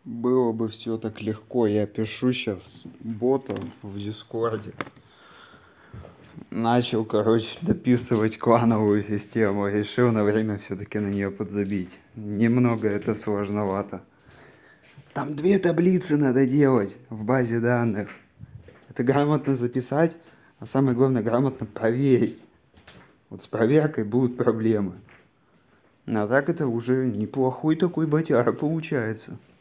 Было бы все так легко. Я пишу сейчас ботом в Дискорде. Начал, короче, дописывать клановую систему. Решил на время все-таки на нее подзабить. Немного это сложновато. Там 2 таблицы надо делать в базе данных. Это грамотно записать, а самое главное грамотно проверить. Вот с проверкой будут проблемы. А так это уже неплохой такой ботяра получается.